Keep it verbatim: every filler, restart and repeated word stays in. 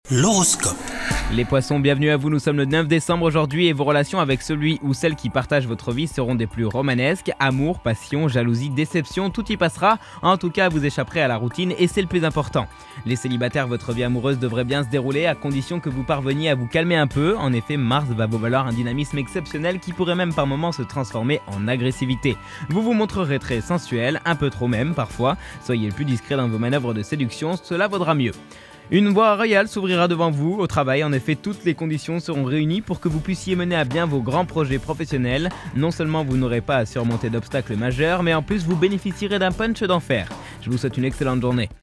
L'horoscope. Les poissons, bienvenue à vous, nous sommes le neuf décembre aujourd'hui et vos relations avec celui ou celle qui partage votre vie seront des plus romanesques. Amour, passion, jalousie, déception, tout y passera. En tout cas, vous échapperez à la routine et c'est le plus important. Les célibataires, votre vie amoureuse devrait bien se dérouler à condition que vous parveniez à vous calmer un peu. En effet, Mars va vous valoir un dynamisme exceptionnel qui pourrait même par moments se transformer en agressivité. Vous vous montrerez très sensuel, un peu trop même parfois. Soyez le plus discret dans vos manœuvres de séduction, cela vaudra mieux. Une voie royale s'ouvrira devant vous. Au travail, en effet, toutes les conditions seront réunies pour que vous puissiez mener à bien vos grands projets professionnels. Non seulement vous n'aurez pas à surmonter d'obstacles majeurs, mais en plus vous bénéficierez d'un punch d'enfer. Je vous souhaite une excellente journée.